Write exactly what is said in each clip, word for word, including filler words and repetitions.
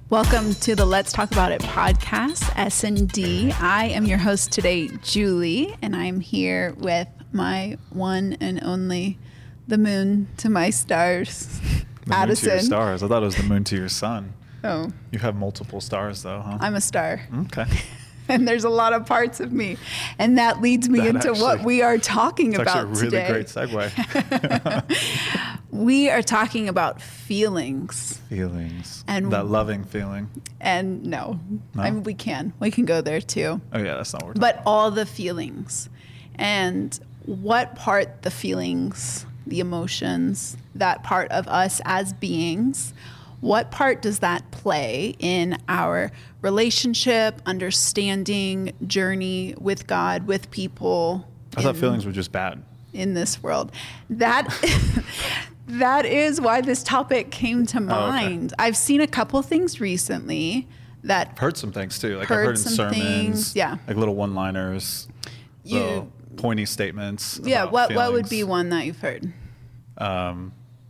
Welcome to the Let's Talk About It podcast, S and D. I am your host today, Julie, and I'm here with my one and only, the moon to my stars, the Addison. Moon to your stars. I thought it was the moon to your sun. Oh. You have multiple stars, though, huh? I'm a star. Okay. And there's a lot of parts of me. And that leads me That into actually, what we are talking it's about actually a really today. great segue. We are talking about feelings. Feelings. And that loving feeling. And no, No? I mean, we can. We can go there too. Oh, yeah, that's not what we're But all the feelings and what part the feelings, the emotions, that part of us as beings, what part does that play in our relationship, understanding, journey with God, with people? I thought in- feelings were just bad. in this world. That that is why this topic came to mind. Oh, okay. I've seen a couple things recently that I've heard some things, too. Like, Heard I've heard in some sermons. things, yeah. Like little one-liners. You- little pointy statements. yeah, about what what would feelings. be one that you've heard? Um,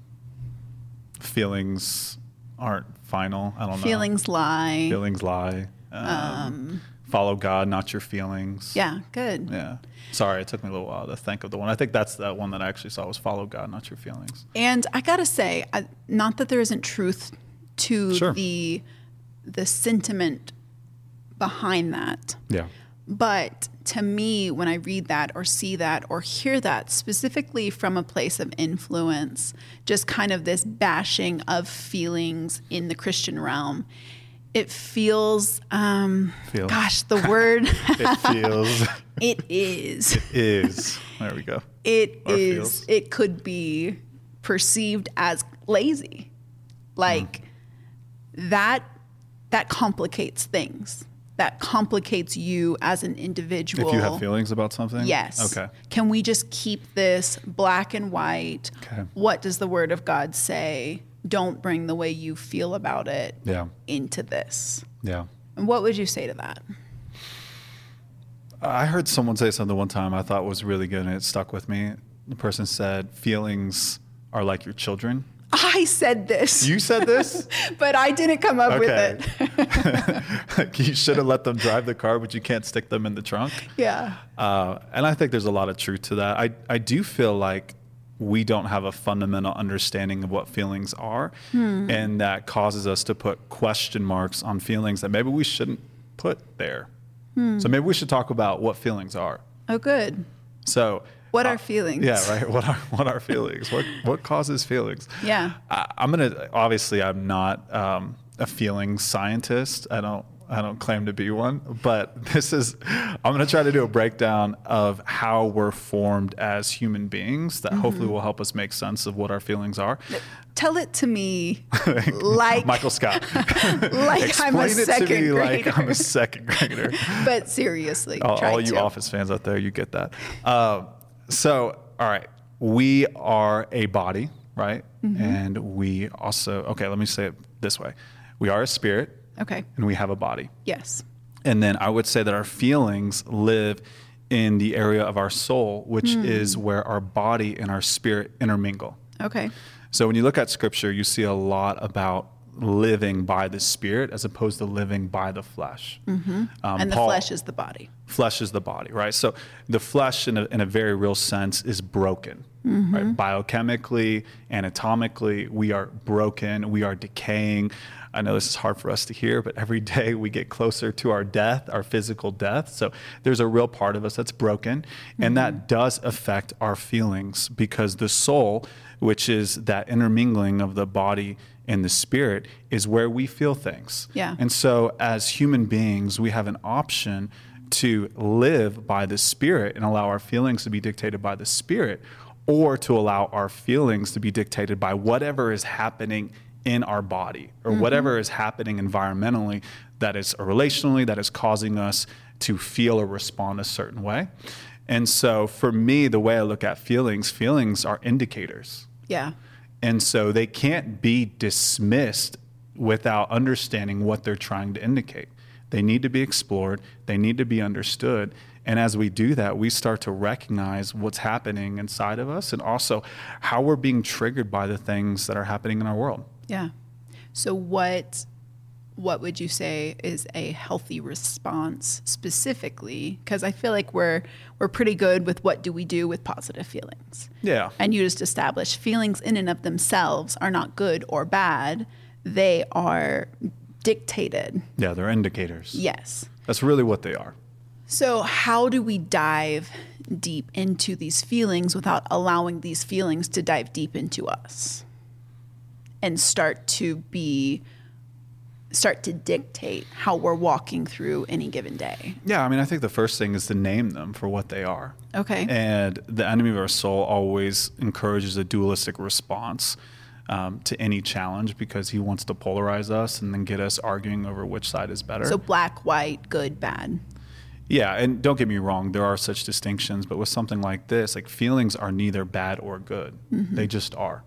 feelings aren't final. I don't know. Feelings lie. Feelings lie. Um, Um, follow God, not your feelings. Yeah, good. Yeah. Sorry, it took me a little while to think of the one. I think that's that one that I actually saw was follow God, not your feelings. And I gotta say, I, not that there isn't truth to Sure. the the sentiment behind that. Yeah. But to me, when I read that or see that or hear that, specifically from a place of influence, just kind of this bashing of feelings in the Christian realm, it feels, um, Feels. gosh, the word, It feels. it is. is. There we go. It Or is, feels. it could be perceived as lazy. Like Mm. that, that complicates things. That complicates you as an individual. If you have feelings about something? Yes. Okay. Can we just keep this black and white? Okay. What does the word of God say? Don't bring the way you feel about it Yeah. into this. Yeah. And what would you say to that? I heard someone say something one time I thought was really good and it stuck with me. The person said, feelings are like your children. I said this. You said this? But I didn't come up Okay. with it. Like you should have let them drive the car, but you can't stick them in the trunk. Yeah. Uh, and I think there's a lot of truth to that. I, I do feel like we don't have a fundamental understanding of what feelings are. Hmm. And that causes us to put question marks on feelings that maybe we shouldn't put there. Hmm. So maybe we should talk about what feelings are. Oh, good. So What uh, are feelings? Yeah, right. What are what are feelings? What what causes feelings? Yeah. I, I'm gonna obviously I'm not um, a feelings scientist. I don't I don't claim to be one, but this is I'm gonna try to do a breakdown of how we're formed as human beings that Mm-hmm. hopefully will help us make sense of what our feelings are. Tell it to me like Michael Scott, like I'm a Explain it to second me grader. like I'm a second grader. But seriously, all, try all you to. Office fans out there, you get that. Uh, so, all right, we are a body, right? Mm-hmm. And we also, okay, let me say it this way. We are a spirit Okay. and we have a body. Yes. And then I would say that our feelings live in the area of our soul, which Hmm. is where our body and our spirit intermingle. Okay. So when you look at scripture, you see a lot about living by the spirit as opposed to living by the flesh. Mm-hmm. Um, And the Paul- flesh is the body. Flesh is the body, right? So the flesh, in a, in a very real sense, is broken, right? Biochemically, anatomically, we are broken. We are decaying. I know this is hard for us to hear, but every day we get closer to our death, our physical death. So there's a real part of us that's broken, and that does affect our feelings because the soul, which is that intermingling of the body and the spirit, is where we feel things. Yeah. And so as human beings, we have an option to live by the Spirit and allow our feelings to be dictated by the Spirit, or to allow our feelings to be dictated by whatever is happening in our body or Mm-hmm. whatever is happening environmentally that is or relationally that is causing us to feel or respond a certain way. And so for me, the way I look at feelings, feelings are indicators. Yeah. And so they can't be dismissed without understanding what they're trying to indicate. They need to be explored. They need to be understood. And as we do that, we start to recognize what's happening inside of us and also how we're being triggered by the things that are happening in our world. Yeah. So what what would you say is a healthy response specifically? Because I feel like we're we're pretty good with what do we do with positive feelings. Yeah. And you just established feelings in and of themselves are not good or bad. They are dictated. Yeah, they're indicators. Yes. That's really what they are. So how do we dive deep into these feelings without allowing these feelings to dive deep into us and start to be start to dictate how we're walking through any given day? Yeah, I mean, I think the first thing is to name them for what they are. Okay. And the enemy of our soul always encourages a dualistic response um, to any challenge because he wants to polarize us and then get us arguing over which side is better. So black, white, good, bad. Yeah, and don't get me wrong, there are such distinctions, but with something like this, like feelings are neither bad or good. Mm-hmm. They just are.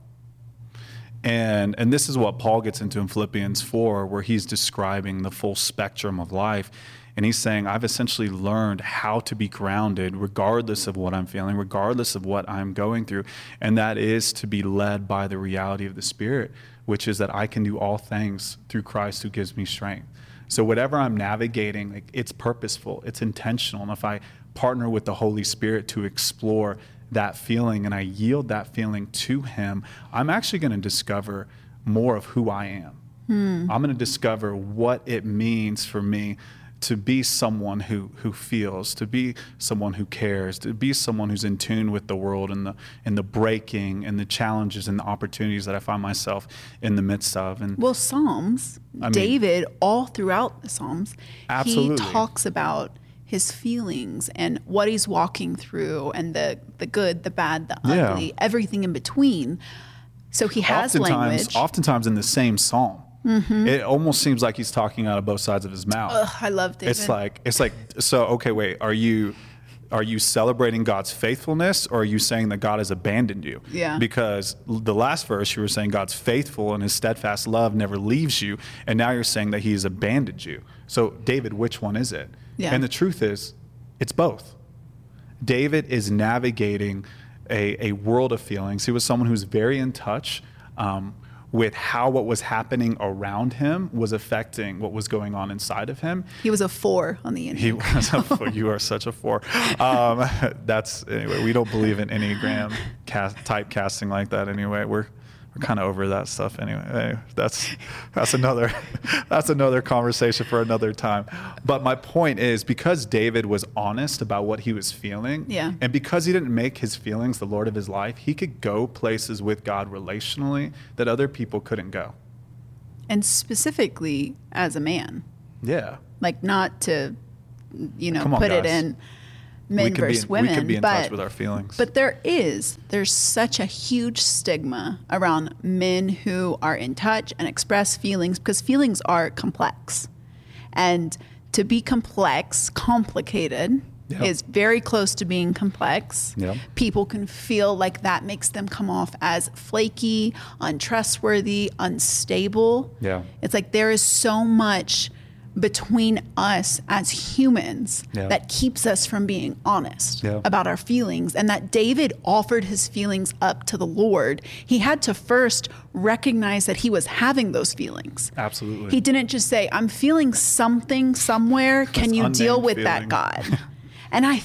And and this is what Paul gets into in Philippians four, where he's describing the full spectrum of life. And he's saying, I've essentially learned how to be grounded regardless of what I'm feeling, regardless of what I'm going through. And that is to be led by the reality of the Spirit, which is that I can do all things through Christ who gives me strength. So whatever I'm navigating, like, it's purposeful, it's intentional. And if I partner with the Holy Spirit to explore that feeling and I yield that feeling to him, I'm actually going to discover more of who I am. Hmm. I'm going to discover what it means for me to be someone who, who feels, to be someone who cares, to be someone who's in tune with the world and the and the breaking and the challenges and the opportunities that I find myself in the midst of. And well, Psalms, I mean, David, all throughout the Psalms, absolutely. he talks about his feelings and what he's walking through and the, the good, the bad, the ugly, yeah. everything in between. So he has oftentimes, language. Oftentimes in the same psalm. Mm-hmm. It almost seems like he's talking out of both sides of his mouth. Ugh, I love David. It's like, it's like, so, okay, wait, are you, are you celebrating God's faithfulness or are you saying that God has abandoned you? Yeah. Because the last verse you were saying God's faithful and his steadfast love never leaves you. And now you're saying that he's abandoned you. So David, which one is it? Yeah. And the truth is, it's both. David is navigating a, a world of feelings. He was someone who's very in touch um, with how what was happening around him was affecting what was going on inside of him. He was a four on the Enneagram. He was a four. You are such a four. Um, that's, anyway, we don't believe in Enneagram cast, type casting like that anyway. We're We're kind of over that stuff anyway. anyway. That's that's another that's another conversation for another time. But my point is, because David was honest about what he was feeling, yeah. and because he didn't make his feelings the Lord of his life, he could go places with God relationally that other people couldn't go. And specifically as a man. Yeah. Like, not to, you know, Come on, put guys. it in men versus in, women. We could be in but, touch with our feelings. But there is, there's such a huge stigma around men who are in touch and express feelings, because feelings are complex. And to be complex, complicated, yep. is very close to being complex. Yep. People can feel like that makes them come off as flaky, untrustworthy, unstable. Yeah. It's like there is so much between us as humans yeah. that keeps us from being honest yeah. about our feelings. And that David offered his feelings up to the Lord. He had to first recognize that he was having those feelings. Absolutely. He didn't just say, I'm feeling something somewhere. Can you deal with feeling. that, God? And I,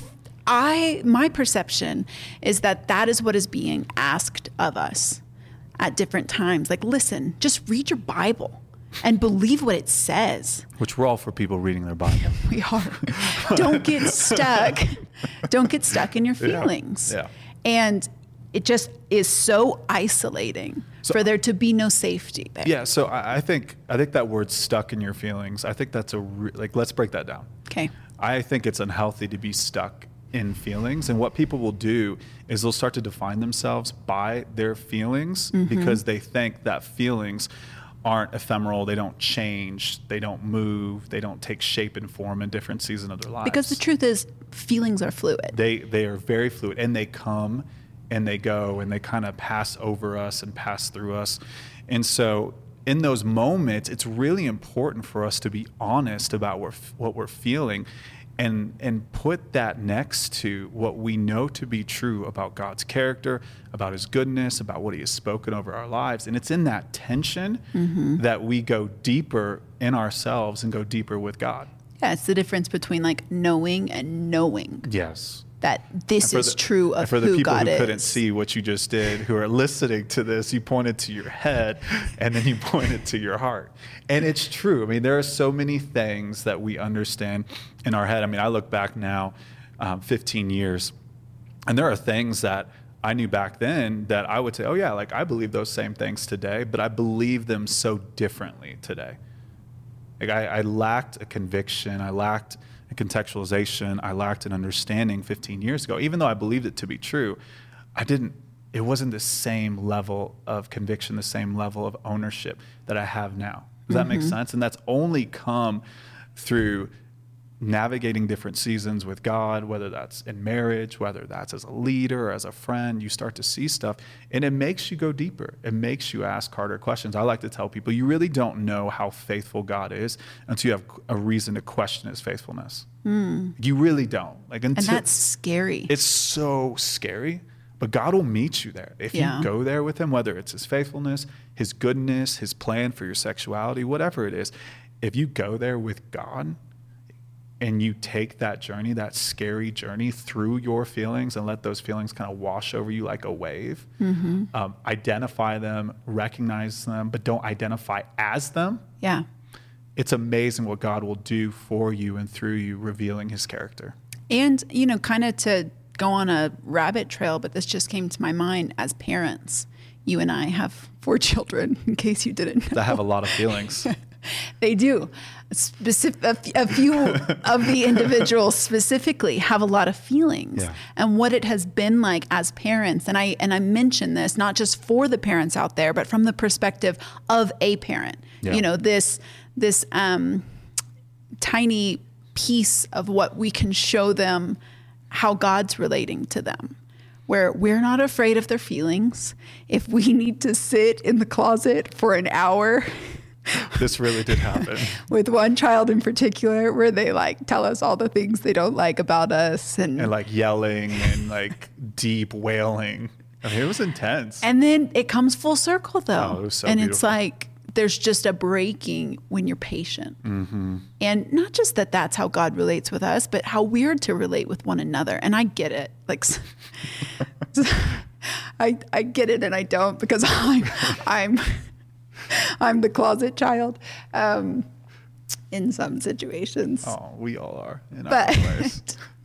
I, my perception is that that is what is being asked of us at different times. Like, listen, just read your Bible and believe what it says. Which we're all for people reading their Bible. We are. Don't get stuck. Don't get stuck in your feelings. Yeah. Yeah. And it just is so isolating so, for there to be no safety there. Yeah. So I, I think I think that word "stuck in your feelings." I think that's a re- like. Let's break that down. Okay. I think it's unhealthy to be stuck in feelings, and what people will do is they'll start to define themselves by their feelings mm-hmm. because they think that feelings aren't ephemeral, they don't change, they don't move, they don't take shape and form in different seasons of their lives. Because the truth is, feelings are fluid. They they are very fluid, and they come and they go, and they kind of pass over us and pass through us. And so in those moments, it's really important for us to be honest about what, what we're feeling and and put that next to what we know to be true about God's character, about his goodness, about what he has spoken over our lives. And it's in that tension mm-hmm. that we go deeper in ourselves and go deeper with God. Yeah, it's the difference between like knowing and knowing. Yes. That this is the, true of for the who people God who is. couldn't see what you just did, who are listening to this, you pointed to your head and then you pointed to your heart. And it's true. I mean, there are so many things that we understand in our head. I mean, I look back now, um, fifteen years, and there are things that I knew back then that I would say, oh yeah, like I believe those same things today, but I believe them so differently today. Like I, I lacked a conviction. I lacked a contextualization. I lacked an understanding fifteen years ago. Even though I believed it to be true, I didn't, it wasn't the same level of conviction, the same level of ownership that I have now. Does that mm-hmm. make sense? And that's only come through navigating different seasons with God, whether that's in marriage, whether that's as a leader or as a friend. You start to see stuff and it makes you go deeper. It makes you ask harder questions. I like to tell people, you really don't know how faithful God is until you have a reason to question his faithfulness. Mm. You really don't. Like, until, and that's scary. It's so scary, but God will meet you there. If yeah. you go there with him, whether it's his faithfulness, his goodness, his plan for your sexuality, whatever it is, if you go there with God, and you take that journey, that scary journey through your feelings and let those feelings kind of wash over you like a wave, mm-hmm. um, identify them, recognize them, but don't identify as them. Yeah. It's amazing what God will do for you and through you, revealing his character. And, you know, kind of to go on a rabbit trail, but this just came to my mind as parents. You and I have four children, in case you didn't know. That have a lot of feelings. They do. Specific, a, a few of the individuals specifically have a lot of feelings, yeah. and what it has been like as parents. And I and I mention this not just for the parents out there, but from the perspective of a parent. Yeah. You know, this this um, tiny piece of what we can show them how God's relating to them, where we're not afraid of their feelings. If we need to sit in the closet for an hour. This really did happen. With one child in particular, where they like tell us all the things they don't like about us. And, and like yelling and like deep wailing. I mean, it was intense. And then it comes full circle though. Oh, it was so and beautiful. It's like, there's just a breaking when you're patient. Mm-hmm. And not just that that's how God relates with us, but how we're to relate with one another. And I get it. Like, I, I get it and I don't, because I'm, I'm, I'm the closet child um, in some situations. Oh, we all are in but our ways.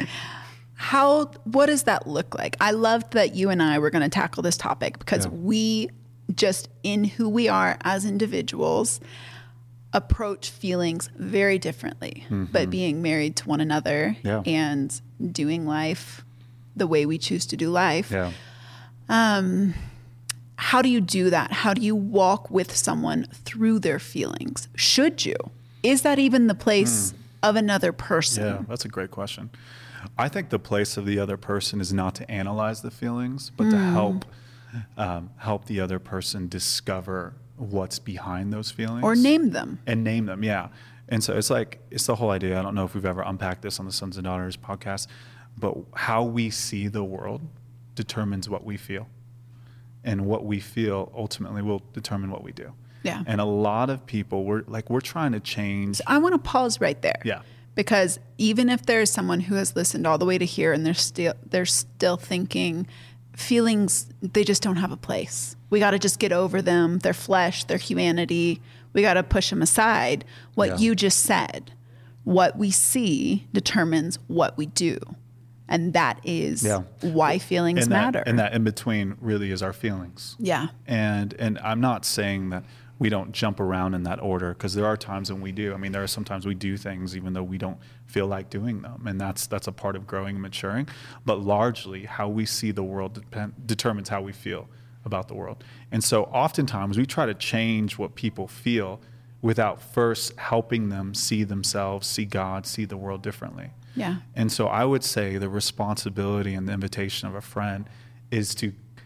How, what does that look like? I loved that you and I were going to tackle this topic because yeah. we just, in who we are as individuals, approach feelings very differently, mm-hmm. but being married to one another yeah. and doing life the way we choose to do life. Yeah. Um, How do you do that? How do you walk with someone through their feelings? Should you? Is that even the place mm. of another person? Yeah, that's a great question. I think the place of the other person is not to analyze the feelings, but mm. to help um, help the other person discover what's behind those feelings. Or name them. And name them, yeah. And so it's like, it's the whole idea. I don't know if we've ever unpacked this on the Sons and Daughters podcast, but how we see the world determines what we feel. And what we feel ultimately will determine what we do. Yeah. And a lot of people, we're like, we're trying to change. So I want to pause right there. Yeah. Because even if there's someone who has listened all the way to here and they're still they're still thinking feelings, they just don't have a place. We got to just get over them, their flesh, their humanity. We got to push them aside. What yeah. you just said, what we see determines what we do. And that is yeah. why feelings and that, matter. And that in between really is our feelings. Yeah. And and I'm not saying that we don't jump around in that order, because there are times when we do. I mean, there are sometimes we do things even though we don't feel like doing them. And that's that's a part of growing and maturing. But largely, how we see the world depend, determines how we feel about the world. And so oftentimes we try to change what people feel without first helping them see themselves, see God, see the world differently. Yeah. And so I would say the responsibility and the invitation of a friend is to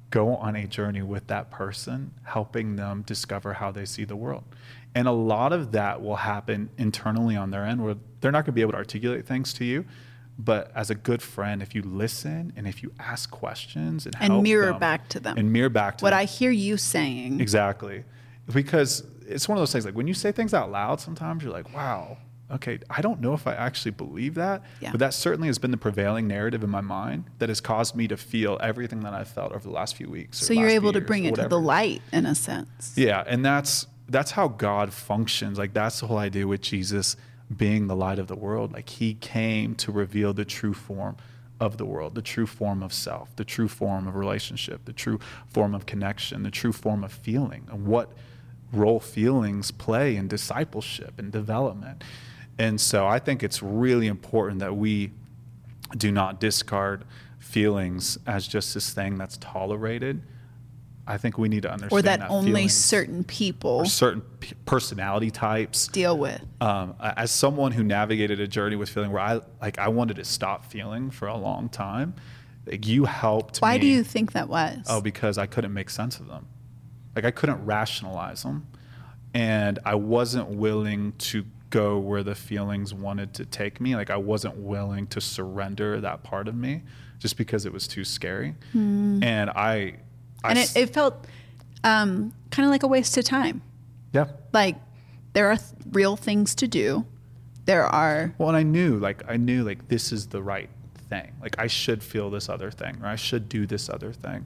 go on a journey with that person, helping them discover how they see the world. And a lot of that will happen internally on their end, where they're not going to be able to articulate things to you. But as a good friend, if you listen and if you ask questions and, and help mirror them, back to them, and mirror back to what them. I hear you saying. Exactly. Because it's one of those things, like when you say things out loud, sometimes you're like, wow, okay, I don't know if I actually believe that. Yeah. But that certainly has been the prevailing narrative in my mind that has caused me to feel everything that I've felt over the last few weeks. So or you're last able few to bring years, it to whatever. the light in a sense. Yeah. And that's, that's how God functions. Like that's the whole idea with Jesus being the light of the world. Like he came to reveal the true form of the world, the true form of self, the true form of relationship, the true form of connection, the true form of feeling, and what role feelings play in discipleship and development. And so I think it's really important that we do not discard feelings as just this thing that's tolerated. I think we need to understand or that, that only feelings certain people or certain p- personality types deal with. Um, as someone who navigated a journey with feeling where I like I wanted to stop feeling for a long time, like you helped Why me. do you think that was? Oh, because I couldn't make sense of them. Like I couldn't rationalize them, and I wasn't willing to go where the feelings wanted to take me. Like I wasn't willing to surrender that part of me just because it was too scary. Mm. And I, I and it, it felt um, kind of like a waste of time. yeah. Like there are th- real things to do. There are. Well, and I knew, like, I knew, like, this is the right thing. Like, I should feel this other thing, or I should do this other thing.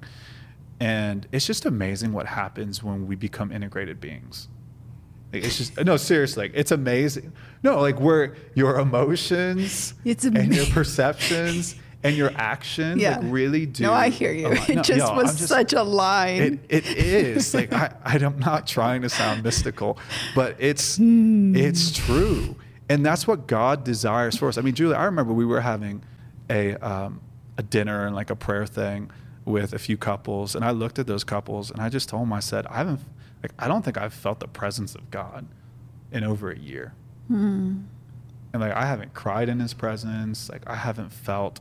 And it's just amazing what happens when we become integrated beings. Like, it's just, no, seriously, like, it's amazing. No, like, where your emotions It's and your amazing. perceptions and your actions, Yeah. like, really do. No, I hear you. align. It No, just yo, was I'm just- such a line. It, it is like I, I'm not trying to sound mystical, but it's Hmm. it's true, and that's what God desires for us. I mean, Julie, I remember we were having a um, a dinner and like a prayer thing with a few couples, and I looked at those couples and I just told them, I said, I haven't like I don't think I've felt the presence of God in over a year, Hmm. and like I haven't cried in His presence, like I haven't felt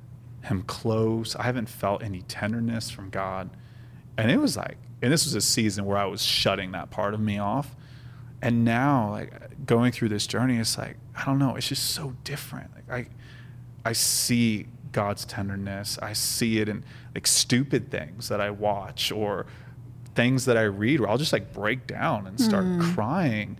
Him close. I haven't felt any tenderness from God. And it was like, and this was a season where I was shutting that part of me off. And now, like going through this journey, it's like, I don't know, it's just so different. Like I I see God's tenderness. I see it in like stupid things that I watch or things that I read where I'll just like break down and start Mm. crying.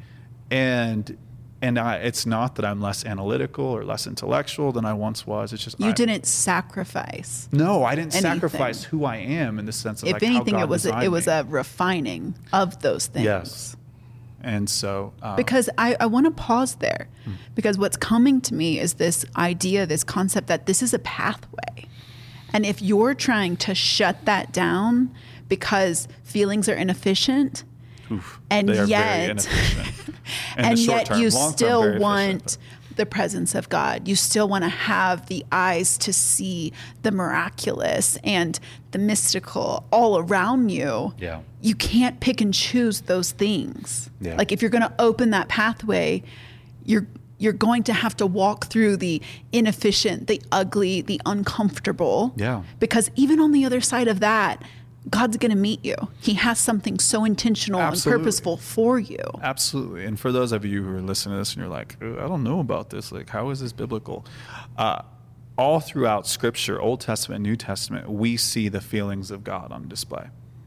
And And I, it's not that I'm less analytical or less intellectual than I once was. It's just You I, didn't sacrifice. No, I didn't anything. sacrifice who I am in the sense of If like anything, how God it was a, designed it was me. a refining of those things. Yes. And so um, Because I, I want to pause there, because what's coming to me is this idea, this concept that this is a pathway. And if you're trying to shut that down because feelings are inefficient, oof, and they are very yet, inefficient. In the and short yet term. you Long term, still very efficient, want the presence of God. You still want to have the eyes to see the miraculous and the mystical all around you. Yeah. You can't pick and choose those things. Yeah. Like if you're going to open that pathway, you're you're going to have to walk through the inefficient, the ugly, the uncomfortable. Yeah. Because even on the other side of that, God's going to meet you. He has something so intentional Absolutely. and purposeful for you. Absolutely. And for those of you who are listening to this and you're like, I don't know about this. Like, how is this biblical? Uh, all throughout Scripture, Old Testament, New Testament, we see the feelings of God on display.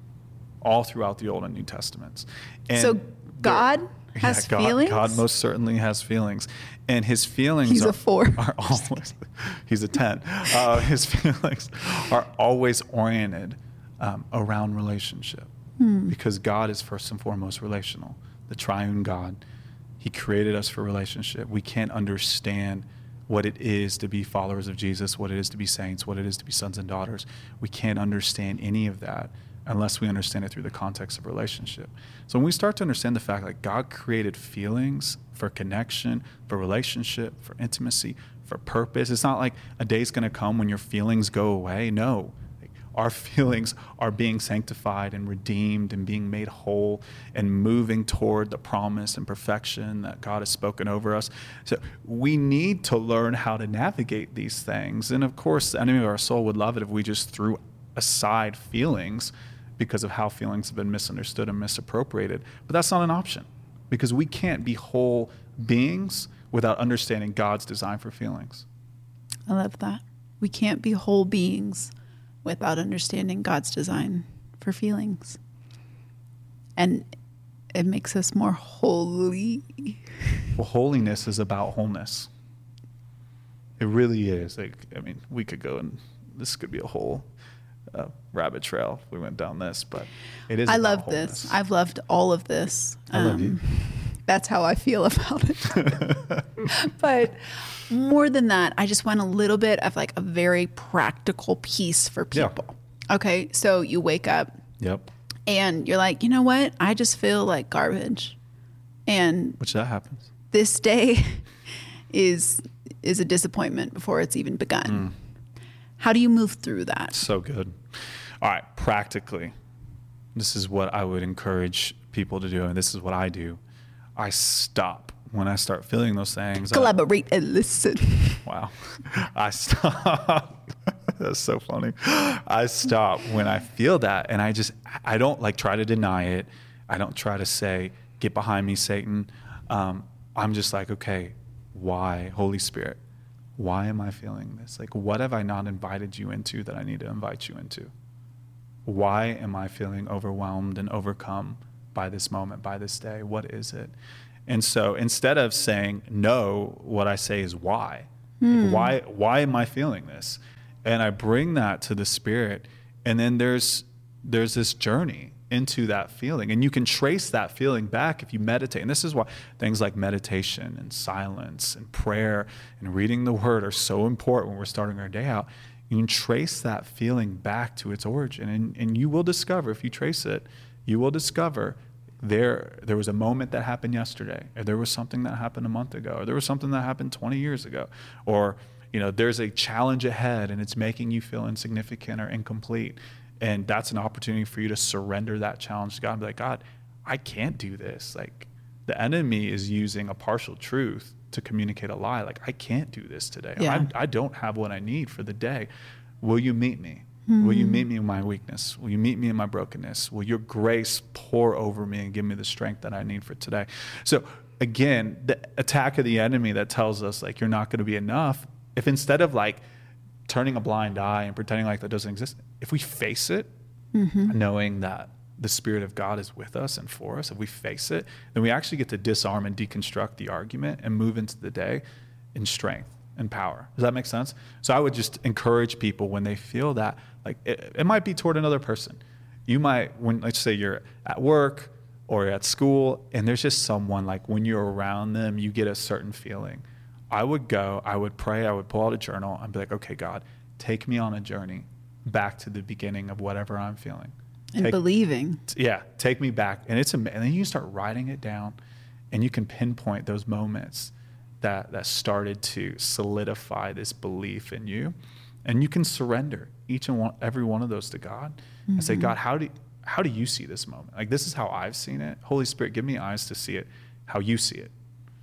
All throughout the Old and New Testaments. And So there- God has yeah, God, feelings? God most certainly has feelings. And his feelings He's are, a four. are always, he's a ten. Uh, his feelings are always oriented um, around relationship. Hmm. Because God is first and foremost relational. The triune God, he created us for relationship. We can't understand what it is to be followers of Jesus, what it is to be saints, what it is to be sons and daughters. We can't understand any of that unless we understand it through the context of relationship. So when we start to understand the fact that God created feelings for connection, for relationship, for intimacy, for purpose, it's not like a day's going to come when your feelings go away. No. Our feelings are being sanctified and redeemed and being made whole and moving toward the promise and perfection that God has spoken over us. So we need to learn how to navigate these things. And of course, the enemy of our soul would love it if we just threw aside feelings because of how feelings have been misunderstood and misappropriated. But that's not an option, because we can't be whole beings without understanding God's design for feelings. I love that. We can't be whole beings without understanding God's design for feelings. And it makes us more holy. Well, holiness is about wholeness. It really is. Like, I mean, we could go and this could be a whole uh, rabbit trail if we went down this, but it is. I about love wholeness. this. I've loved all of this. I love you. That's how I feel about it. But more than that, I just want a little bit of like a very practical piece for people. Yeah. Okay, so you wake up. Yep. And you're like, you know what? I just feel like garbage. And Which that happens. This day is is a disappointment before it's even begun. Mm. How do you move through that? So good. All right, practically, this is what I would encourage people to do, and this is what I do. I stop when I start feeling those things. Collaborate I, and listen. Wow. I stop. That's so funny. I stop when I feel that, and I just, I don't like try to deny it. I don't try to say, get behind me, Satan. Um, I'm just like, okay, why, Holy Spirit, why am I feeling this? Like, what have I not invited you into that I need to invite you into? Why am I feeling overwhelmed and overcome by this moment, by this day? What is it? And so instead of saying no, what I say is why. Hmm. Like, why, why am I feeling this? And I bring that to the Spirit, and then there's there's this journey into that feeling. And you can trace that feeling back if you meditate. And this is why things like meditation and silence and prayer and reading the Word are so important when we're starting our day out. You can trace that feeling back to its origin. And, and you will discover, if you trace it, you will discover there there was a moment that happened yesterday, or there was something that happened a month ago, or there was something that happened twenty years ago, or you know, there's a challenge ahead and it's making you feel insignificant or incomplete. And that's an opportunity for you to surrender that challenge to God and be like, God, I can't do this. Like, the enemy is using a partial truth to communicate a lie. Like, I can't do this today. Yeah. I, I don't have what I need for the day. Will you meet me? Mm-hmm. Will you meet me in my weakness? Will you meet me in my brokenness? Will your grace pour over me and give me the strength that I need for today? So again, the attack of the enemy that tells us like, you're not going to be enough. If instead of like turning a blind eye and pretending like that doesn't exist, if we face it, mm-hmm. knowing that the Spirit of God is with us and for us, if we face it, then we actually get to disarm and deconstruct the argument and move into the day in strength and power. Does that make sense? So I would just encourage people when they feel that, like it, it might be toward another person. You might, when let's say you're at work or at school and there's just someone like when you're around them, you get a certain feeling. I would go, I would pray, I would pull out a journal and be like, okay, God, take me on a journey back to the beginning of whatever I'm feeling. And take, believing. Yeah, take me back. And it's, and then you start writing it down and you can pinpoint those moments that, that started to solidify this belief in you. And you can surrender each and one, every one of those to God mm-hmm. and say, God, how do, how do you see this moment? Like, this is how I've seen it. Holy Spirit, give me eyes to see it, how you see it.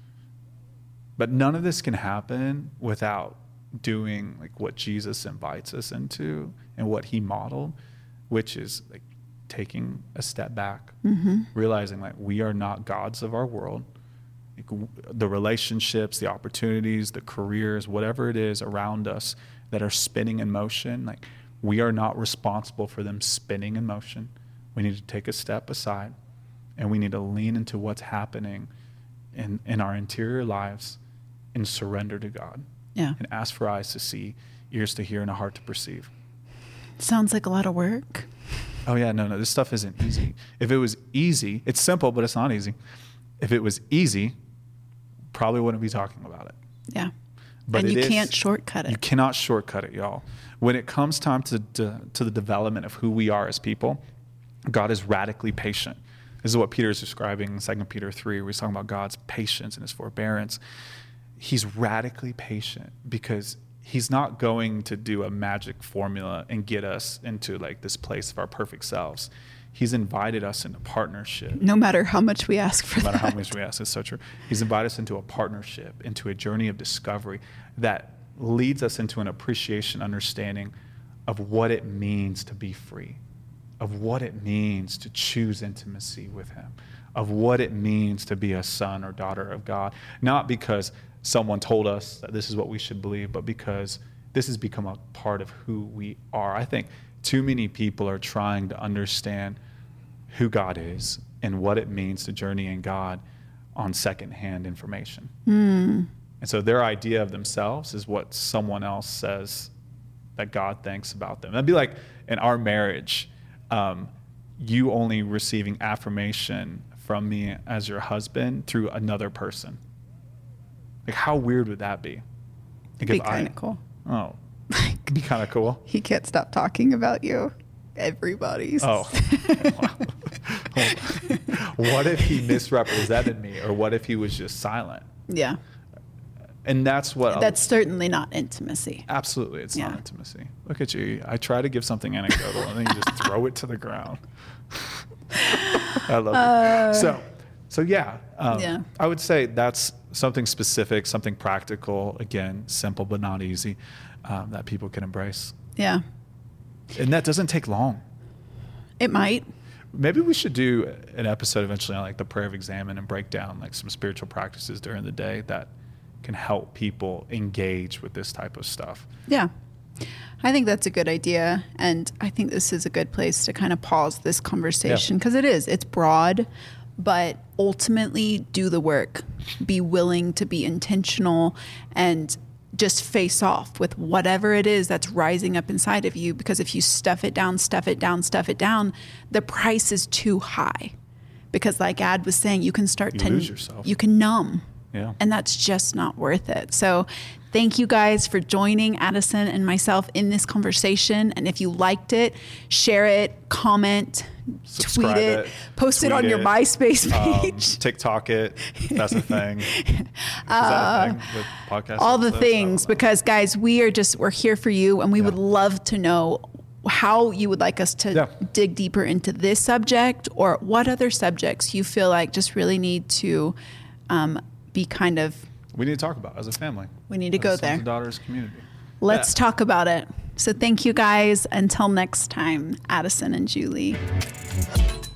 But none of this can happen without doing like what Jesus invites us into and what he modeled, which is like taking a step back, mm-hmm. realizing like we are not gods of our world. Like, the relationships, the opportunities, the careers, whatever it is around us that are spinning in motion, like we are not responsible for them spinning in motion. We need to take a step aside and we need to lean into what's happening in, in our interior lives and surrender to God. Yeah. And ask for eyes to see, ears to hear, and a heart to perceive. Sounds like a lot of work. Oh yeah, no, no, this stuff isn't easy. If it was easy, it's simple, but it's not easy. If it was easy, probably wouldn't be talking about it. Yeah. But and you is, can't shortcut it. You cannot shortcut it, y'all. When it comes time to, to, to the development of who we are as people, God is radically patient. This is what Peter is describing in Second Peter three, where he's talking about God's patience and his forbearance. He's radically patient because he's not going to do a magic formula and get us into like this place of our perfect selves. He's invited us into partnership. No matter how much we ask for that. No matter how much we ask, it's so true. He's invited us into a partnership, into a journey of discovery that leads us into an appreciation, understanding of what it means to be free, of what it means to choose intimacy with him, of what it means to be a son or daughter of God, not because someone told us that this is what we should believe, but because this has become a part of who we are. I think too many people are trying to understand who God is and what it means to journey in God on secondhand information. Mm. And so their idea of themselves is what someone else says that God thinks about them. That'd be like in our marriage, um, you only receiving affirmation from me as your husband through another person. Like, how weird would that be? Like, Be if kind I- of cool. Oh, it'd be kind of cool. He can't stop talking about you. Everybody's. Oh. What if he misrepresented me, or what if he was just silent? Yeah. And that's what That's certainly not intimacy. absolutely it's Yeah. not intimacy. Look at you. I try to give something anecdotal and then you just throw it to the ground. I love Uh, it. So, so yeah, um, Yeah. I would say that's something specific, something practical. Again, simple but not easy, um, that people can embrace, Yeah. and that doesn't take long. It might. Maybe we should do an episode eventually on like the prayer of examine and break down like some spiritual practices during the day that can help people engage with this type of stuff. Yeah. I think that's a good idea. And I think this is a good place to kind of pause this conversation because it is, it's broad, but ultimately do the work. Be willing to be intentional and just face off with whatever it is that's rising up inside of you. Because if you stuff it down, stuff it down, stuff it down, the price is too high. Because like Ad was saying, you can start You to lose yourself. You can numb. Yeah. And that's just not worth it. So thank you guys for joining Addison and myself in this conversation. And if you liked it, share it, comment, Subscribe tweet it, it, post it tweet on your it, MySpace Um, page. TikTok it. That's a thing. Is that a thing with podcasts? All the episodes? I things, don't know. because guys, we are just, we're here for you and we Yeah. would love to know how you would like us to Yeah. dig deeper into this subject, or what other subjects you feel like just really need to um, be kind of, we need to talk about it as a family. we need to As go sons there. and daughters community. Let's Yeah. talk about it. So thank you guys. Until next time, Addison and Julie.